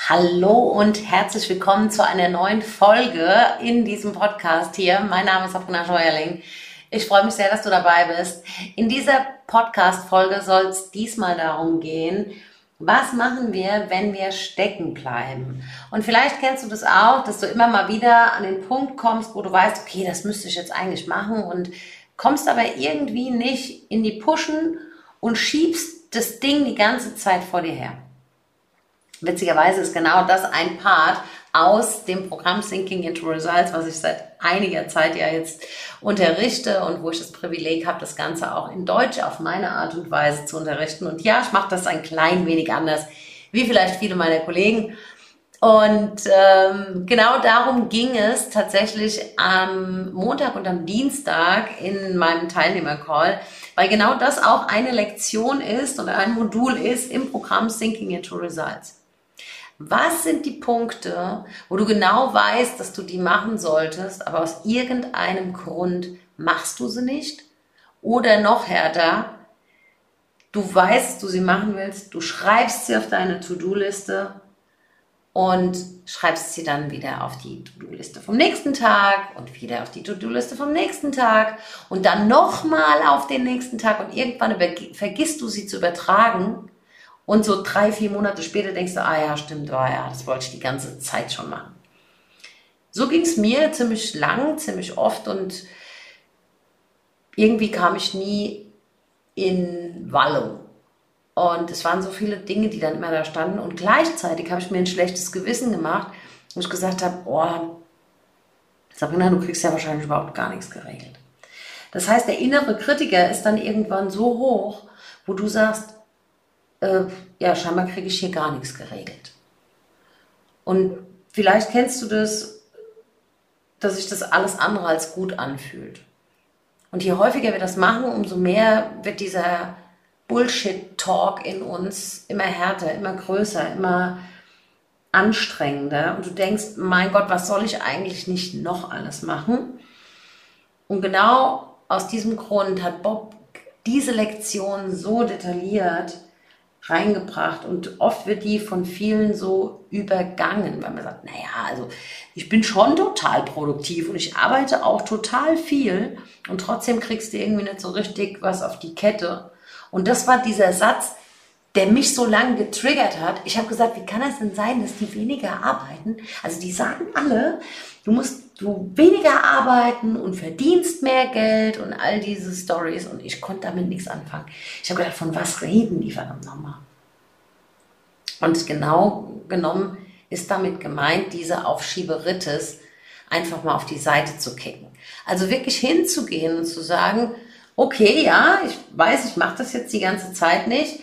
Hallo und herzlich willkommen zu einer neuen Folge in diesem Podcast hier. Mein Name ist Sabrina Scheuerling. Ich freue mich sehr, dass du dabei bist. In dieser Podcast-Folge soll es diesmal darum gehen, was machen wir, wenn wir stecken bleiben? Und vielleicht kennst du das auch, dass du immer mal wieder an den Punkt kommst, wo du weißt, okay, das müsste ich jetzt eigentlich machen und kommst aber irgendwie nicht in die Pushen und schiebst das Ding die ganze Zeit vor dir her. Witzigerweise ist genau das ein Part aus dem Programm Sinking into Results, was ich seit einiger Zeit ja jetzt unterrichte und wo ich das Privileg habe, das Ganze auch in Deutsch auf meine Art und Weise zu unterrichten. Und ja, ich mache das ein klein wenig anders, wie vielleicht viele meiner Kollegen. Und genau darum ging es tatsächlich am Montag und am Dienstag in meinem Teilnehmercall, weil genau das auch eine Lektion ist und ein Modul ist im Programm Sinking into Results. Was sind die Punkte, wo du genau weißt, dass du die machen solltest, aber aus irgendeinem Grund machst du sie nicht? Oder noch härter, du weißt, dass du sie machen willst, du schreibst sie auf deine To-Do-Liste und schreibst sie dann wieder auf die To-Do-Liste vom nächsten Tag und wieder auf die To-Do-Liste vom nächsten Tag und dann nochmal auf den nächsten Tag und irgendwann vergisst du sie zu übertragen. Und so 3-4 Monate später denkst du, ja, stimmt, ja, das wollte ich die ganze Zeit schon machen. So ging es mir ziemlich lang, ziemlich oft und irgendwie kam ich nie in Wallung. Und es waren so viele Dinge, die dann immer da standen und gleichzeitig habe ich mir ein schlechtes Gewissen gemacht, wo ich gesagt habe, Sabrina, du kriegst ja wahrscheinlich überhaupt gar nichts geregelt. Das heißt, der innere Kritiker ist dann irgendwann so hoch, wo du sagst, scheinbar kriege ich hier gar nichts geregelt. Und vielleicht kennst du das, dass sich das alles andere als gut anfühlt. Und je häufiger wir das machen, umso mehr wird dieser Bullshit-Talk in uns immer härter, immer größer, immer anstrengender. Und du denkst, mein Gott, was soll ich eigentlich nicht noch alles machen? Und genau aus diesem Grund hat Bob diese Lektion so detailliert reingebracht und oft wird die von vielen so übergangen, weil man sagt, also ich bin schon total produktiv und ich arbeite auch total viel und trotzdem kriegst du irgendwie nicht so richtig was auf die Kette. Und das war dieser Satz, der mich so lange getriggert hat. Ich habe gesagt, wie kann das denn sein, dass die weniger arbeiten? Also die sagen alle, du weniger arbeiten und verdienst mehr Geld und all diese Stories und ich konnte damit nichts anfangen. Ich habe gedacht, von was reden die verdammt nochmal? Und genau genommen ist damit gemeint, diese Aufschieberitis einfach mal auf die Seite zu kicken. Also wirklich hinzugehen und zu sagen, okay, ja, ich weiß, ich mache das jetzt die ganze Zeit nicht,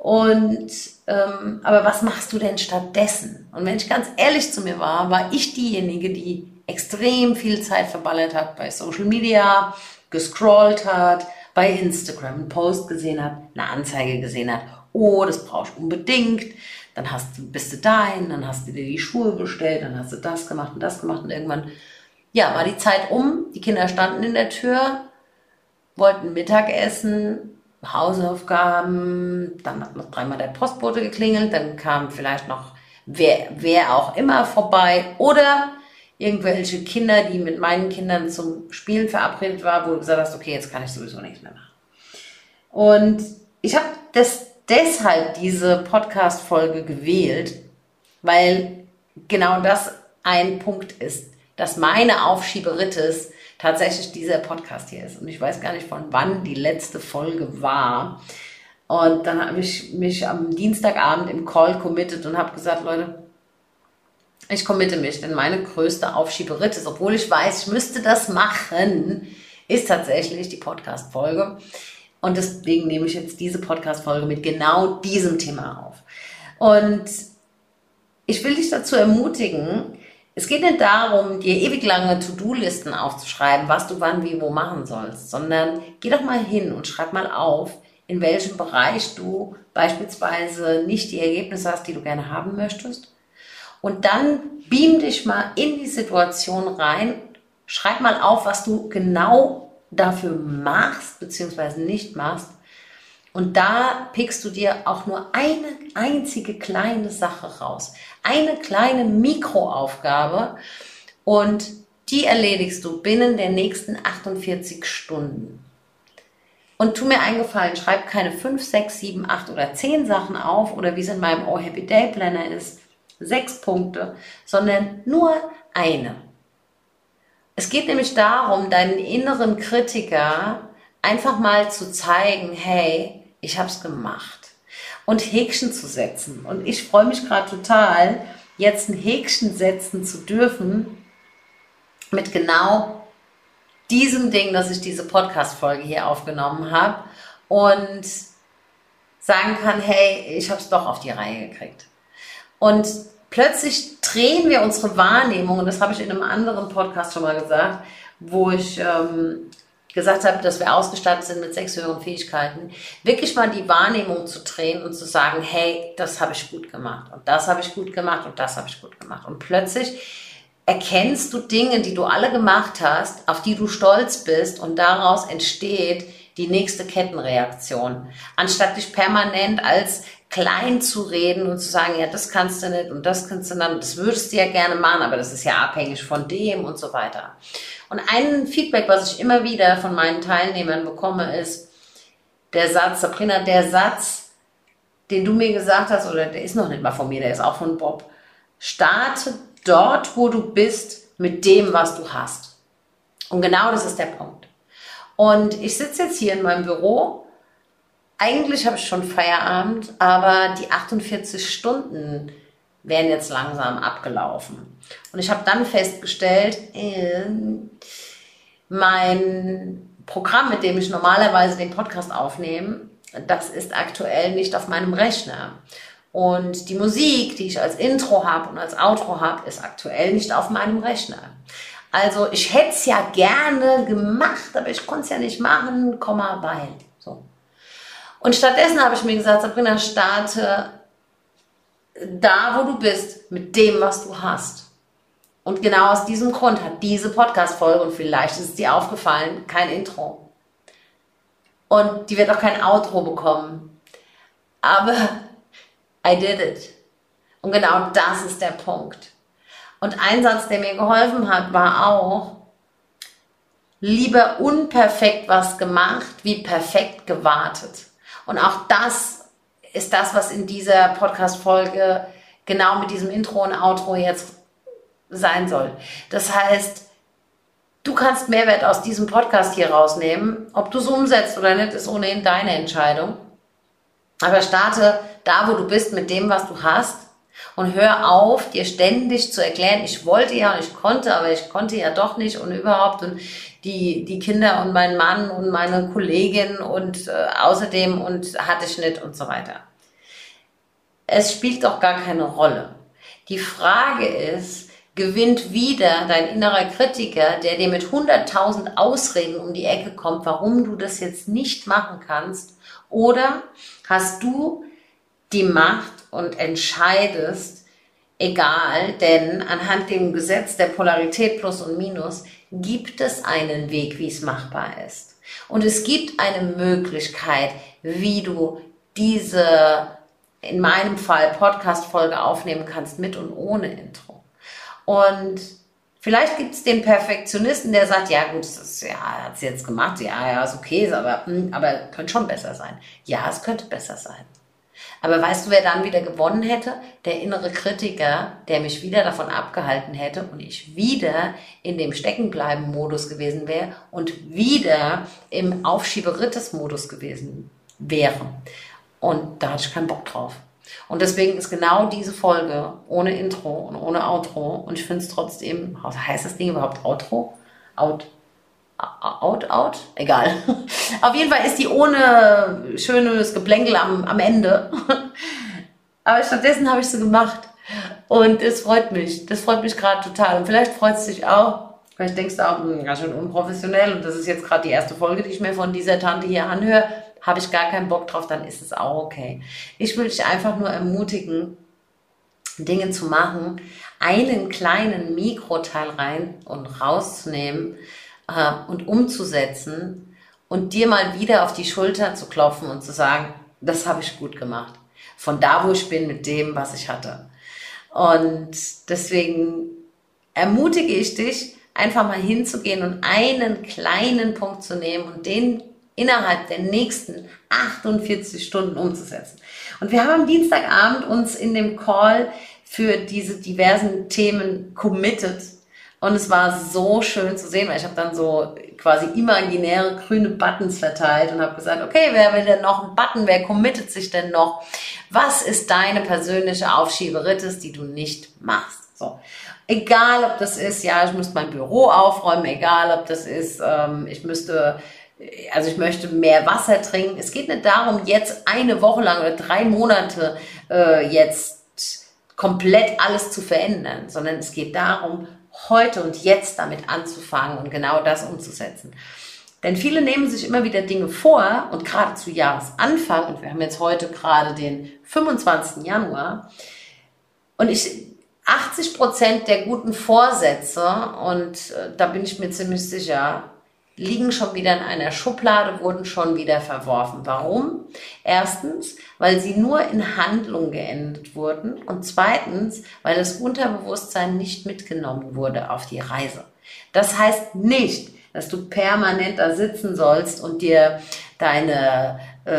aber was machst du denn stattdessen? Und wenn ich ganz ehrlich zu mir war ich diejenige, die extrem viel Zeit verballert hat bei Social Media, gescrollt hat, bei Instagram einen Post gesehen hat, eine Anzeige gesehen hat, das brauchst du unbedingt, dann bist du dahin, dann hast du dir die Schuhe bestellt, dann hast du das gemacht und irgendwann, war die Zeit um, die Kinder standen in der Tür, wollten Mittagessen, Hausaufgaben, dann hat noch 3-mal der Postbote geklingelt, dann kam vielleicht noch wer auch immer vorbei oder irgendwelche Kinder, die mit meinen Kindern zum Spielen verabredet waren, wo du gesagt hast, okay, jetzt kann ich sowieso nichts mehr machen. Und ich habe deshalb diese Podcast-Folge gewählt, weil genau das ein Punkt ist, dass meine Aufschieberitis tatsächlich dieser Podcast hier ist. Und ich weiß gar nicht, von wann die letzte Folge war. Und dann habe ich mich am Dienstagabend im Call committed und habe gesagt, Leute, ich committe mich, denn meine größte Aufschieberitis, obwohl ich weiß, ich müsste das machen, ist tatsächlich die Podcast-Folge. Und deswegen nehme ich jetzt diese Podcast-Folge mit genau diesem Thema auf. Und ich will dich dazu ermutigen, es geht nicht darum, dir ewig lange To-Do-Listen aufzuschreiben, was du wann, wie, wo machen sollst, sondern geh doch mal hin und schreib mal auf, in welchem Bereich du beispielsweise nicht die Ergebnisse hast, die du gerne haben möchtest. Und dann beam dich mal in die Situation rein, schreib mal auf, was du genau dafür machst, beziehungsweise nicht machst Und da pickst du dir auch nur eine einzige kleine Sache raus. Eine kleine Mikroaufgabe und die erledigst du binnen der nächsten 48 Stunden. Und tu mir einen Gefallen, schreib keine 5, 6, 7, 8 oder 10 Sachen auf oder wie es in meinem Oh Happy Day Planner ist, 6 Punkte, sondern nur eine. Es geht nämlich darum, deinen inneren Kritiker einfach mal zu zeigen, hey, ich habe es gemacht. Und Häkchen zu setzen. Und ich freue mich gerade total, jetzt ein Häkchen setzen zu dürfen mit genau diesem Ding, dass ich diese Podcast-Folge hier aufgenommen habe und sagen kann, hey, ich habe es doch auf die Reihe gekriegt. Und plötzlich drehen wir unsere Wahrnehmung, und das habe ich in einem anderen Podcast schon mal gesagt, wo ich gesagt habe, dass wir ausgestattet sind mit 6 höheren Fähigkeiten, wirklich mal die Wahrnehmung zu drehen und zu sagen, hey, das habe ich gut gemacht und das habe ich gut gemacht und das habe ich gut gemacht. Und plötzlich erkennst du Dinge, die du alle gemacht hast, auf die du stolz bist, und daraus entsteht die nächste Kettenreaktion. Anstatt dich permanent als klein zu reden und zu sagen, ja, das kannst du nicht und das kannst du dann, das würdest du ja gerne machen, aber das ist ja abhängig von dem und so weiter. Und ein Feedback, was ich immer wieder von meinen Teilnehmern bekomme, ist der Satz, Sabrina, der Satz, den du mir gesagt hast, oder der ist noch nicht mal von mir, der ist auch von Bob: Starte dort, wo du bist, mit dem, was du hast. Und genau das ist der Punkt. Und ich sitze jetzt hier in meinem Büro. Eigentlich habe ich schon Feierabend, aber die 48 Stunden wären jetzt langsam abgelaufen. Und ich habe dann festgestellt, mein Programm, mit dem ich normalerweise den Podcast aufnehme, das ist aktuell nicht auf meinem Rechner. Und die Musik, die ich als Intro habe und als Outro habe, ist aktuell nicht auf meinem Rechner. Also ich hätte es ja gerne gemacht, aber ich konnte es ja nicht machen, weil. So. Und stattdessen habe ich mir gesagt, Sabrina, starte da, wo du bist, mit dem, was du hast. Und genau aus diesem Grund hat diese Podcast-Folge, und vielleicht ist es dir aufgefallen, kein Intro. Und die wird auch kein Outro bekommen. Aber I did it. Und genau das ist der Punkt. Und ein Satz, der mir geholfen hat, war auch: lieber unperfekt was gemacht, wie perfekt gewartet. Und auch das ist das, was in dieser Podcast-Folge genau mit diesem Intro und Outro jetzt sein soll. Das heißt, du kannst Mehrwert aus diesem Podcast hier rausnehmen. Ob du es umsetzt oder nicht, ist ohnehin deine Entscheidung. Aber starte da, wo du bist, mit dem, was du hast, und hör auf, dir ständig zu erklären, ich wollte ja und ich konnte, aber ich konnte ja doch nicht und überhaupt und die Kinder und mein Mann und meine Kollegin und außerdem und hatte ich nicht und so weiter. Es spielt doch gar keine Rolle. Die Frage ist, gewinnt wieder dein innerer Kritiker, der dir mit 100.000 Ausreden um die Ecke kommt, warum du das jetzt nicht machen kannst, oder hast du die Macht und entscheidest, egal, denn anhand dem Gesetz der Polarität Plus und Minus gibt es einen Weg, wie es machbar ist. Und es gibt eine Möglichkeit, wie du diese, in meinem Fall, Podcast-Folge aufnehmen kannst, mit und ohne Intro. Und vielleicht gibt es den Perfektionisten, der sagt, ja gut, das ist, ja, hat sie jetzt gemacht, ja, ist okay, aber könnte schon besser sein. Ja, es könnte besser sein. Aber weißt du, wer dann wieder gewonnen hätte? Der innere Kritiker, der mich wieder davon abgehalten hätte und ich wieder in dem Steckenbleiben-Modus gewesen wäre und wieder im Aufschieberitis-Modus gewesen wäre. Und da hatte ich keinen Bock drauf. Und deswegen ist genau diese Folge ohne Intro und ohne Outro, und ich finde es trotzdem, heißt das Ding überhaupt Outro? Out? Egal. Auf jeden Fall ist die ohne schönes Geplänkel am Ende. Aber stattdessen habe ich sie gemacht. Und es freut mich. Das freut mich gerade total. Und vielleicht freut es dich auch. Vielleicht denkst du auch, ganz schön unprofessionell. Und das ist jetzt gerade die erste Folge, die ich mir von dieser Tante hier anhöre. Habe ich gar keinen Bock drauf, dann ist es auch okay. Ich will dich einfach nur ermutigen, Dinge zu machen, einen kleinen Mikroteil rein und rauszunehmen, und umzusetzen und dir mal wieder auf die Schulter zu klopfen und zu sagen, das habe ich gut gemacht. Von da, wo ich bin, mit dem, was ich hatte. Und deswegen ermutige ich dich, einfach mal hinzugehen und einen kleinen Punkt zu nehmen und den innerhalb der nächsten 48 Stunden umzusetzen. Und wir haben am Dienstagabend uns in dem Call für diese diversen Themen committed. Und es war so schön zu sehen, weil ich habe dann so quasi imaginäre grüne Buttons verteilt und habe gesagt, okay, wer will denn noch einen Button, wer committet sich denn noch? Was ist deine persönliche Aufschieberitis, die du nicht machst? So. Egal, ob das ist, ja, ich müsste mein Büro aufräumen, egal, ob das ist, ich möchte mehr Wasser trinken. Es geht nicht darum, jetzt eine Woche lang oder 3 Monate jetzt komplett alles zu verändern, sondern es geht darum, heute und jetzt damit anzufangen und genau das umzusetzen. Denn viele nehmen sich immer wieder Dinge vor und gerade zu Jahresanfang, und wir haben jetzt heute gerade den 25. Januar, und 80% der guten Vorsätze, und da bin ich mir ziemlich sicher, liegen schon wieder in einer Schublade, wurden schon wieder verworfen. Warum? Erstens, weil sie nur in Handlung geendet wurden und zweitens, weil das Unterbewusstsein nicht mitgenommen wurde auf die Reise. Das heißt nicht, dass du permanent da sitzen sollst und dir deine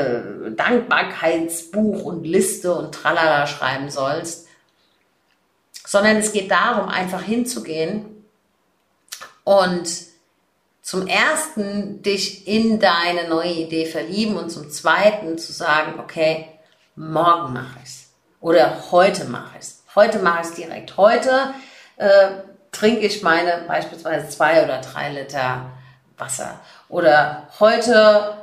Dankbarkeitsbuch und Liste und Tralala schreiben sollst, sondern es geht darum, einfach hinzugehen und zum ersten dich in deine neue Idee verlieben und zum zweiten zu sagen, okay, morgen mache ich es oder heute mache ich es. Heute mache ich es direkt. Heute trinke ich meine beispielsweise 2 oder 3 Liter Wasser oder heute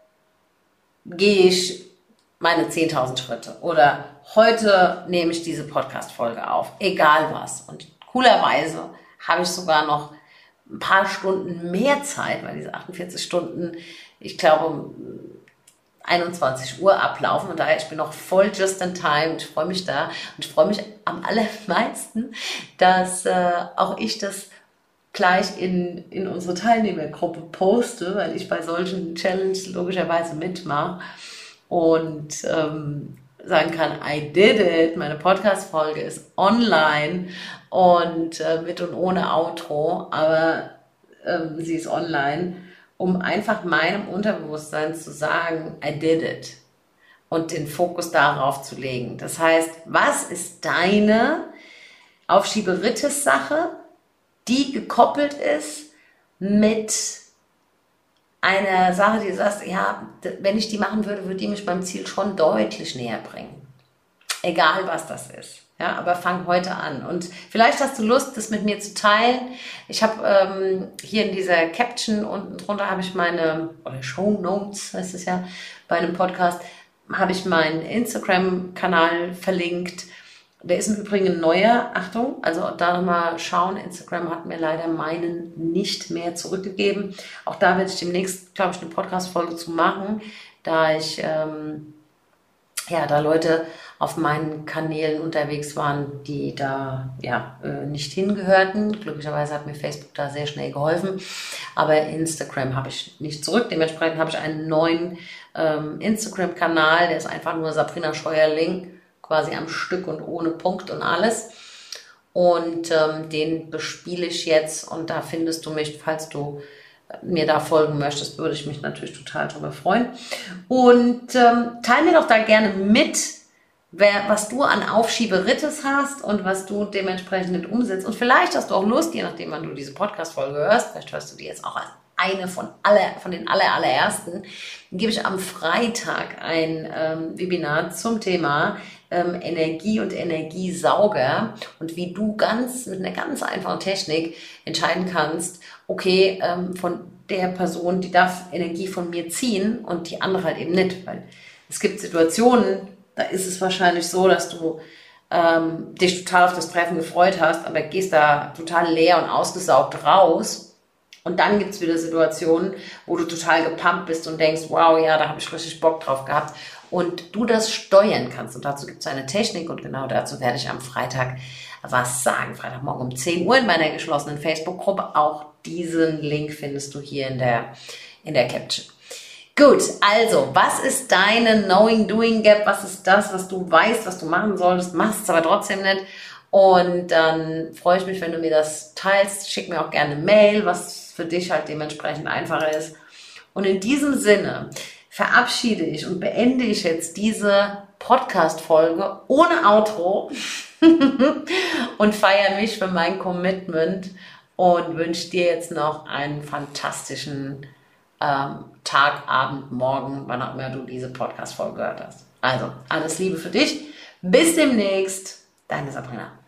gehe ich meine 10.000 Schritte oder heute nehme ich diese Podcast-Folge auf, egal was. Und coolerweise habe ich sogar noch ein paar Stunden mehr Zeit, weil diese 48 Stunden, ich glaube, um 21 Uhr ablaufen und daher, ich bin noch voll just in time und ich freue mich da und ich freue mich am allermeisten, dass auch ich das gleich in unsere Teilnehmergruppe poste, weil ich bei solchen Challenges logischerweise mitmache und sagen kann, I did it, meine Podcast-Folge ist online und mit und ohne Outro, aber sie ist online, um einfach meinem Unterbewusstsein zu sagen, I did it und den Fokus darauf zu legen. Das heißt, was ist deine Aufschieberitis-Sache, die gekoppelt ist mit eine Sache, die du sagst, ja, wenn ich die machen würde, würde die mich beim Ziel schon deutlich näher bringen. Egal, was das ist. Ja, aber fang heute an. Und vielleicht hast du Lust, das mit mir zu teilen. Ich habe hier in dieser Caption unten drunter habe ich oder Show Notes heißt es ja, bei einem Podcast, habe ich meinen Instagram-Kanal verlinkt. Der ist im Übrigen ein neuer, Achtung, also da nochmal schauen, Instagram hat mir leider meinen nicht mehr zurückgegeben. Auch da werde ich demnächst, glaube ich, eine Podcast-Folge zu machen, da ich, da Leute auf meinen Kanälen unterwegs waren, die da, nicht hingehörten. Glücklicherweise hat mir Facebook da sehr schnell geholfen, aber Instagram habe ich nicht zurück. Dementsprechend habe ich einen neuen Instagram-Kanal, der ist einfach nur Sabrina Scheuerling, quasi am Stück und ohne Punkt und alles. Und den bespiele ich jetzt und da findest du mich, falls du mir da folgen möchtest, würde ich mich natürlich total darüber freuen. Und teile mir doch da gerne mit, was du an Aufschieberitis hast und was du dementsprechend nicht umsetzt. Und vielleicht hast du auch Lust, je nachdem, wann du diese Podcast-Folge hörst, vielleicht hörst du die jetzt auch als eine von den allerersten, gebe ich am Freitag ein Webinar zum Thema Energie und Energiesauger und wie du mit einer ganz einfachen Technik entscheiden kannst, okay, von der Person, die darf Energie von mir ziehen und die andere halt eben nicht, weil es gibt Situationen, da ist es wahrscheinlich so, dass du dich total auf das Treffen gefreut hast, aber gehst da total leer und ausgesaugt raus. Und dann gibt es wieder Situationen, wo du total gepumpt bist und denkst, wow, ja, da habe ich richtig Bock drauf gehabt. Und du das steuern kannst. Und dazu gibt es eine Technik und genau dazu werde ich am Freitag was sagen. Freitagmorgen um 10 Uhr in meiner geschlossenen Facebook-Gruppe. Auch diesen Link findest du hier in der Caption. Gut, also, was ist deine Knowing-Doing-Gap? Was ist das, was du weißt, was du machen solltest, machst es aber trotzdem nicht? Und dann freue ich mich, wenn du mir das teilst. Schick mir auch gerne eine Mail, was für dich halt dementsprechend einfacher ist. Und in diesem Sinne verabschiede ich und beende ich jetzt diese Podcast-Folge ohne Outro und feiere mich für mein Commitment und wünsche dir jetzt noch einen fantastischen Tag, Abend, Morgen, wann auch immer du diese Podcast-Folge gehört hast. Also, alles Liebe für dich. Bis demnächst. Deine Sabrina.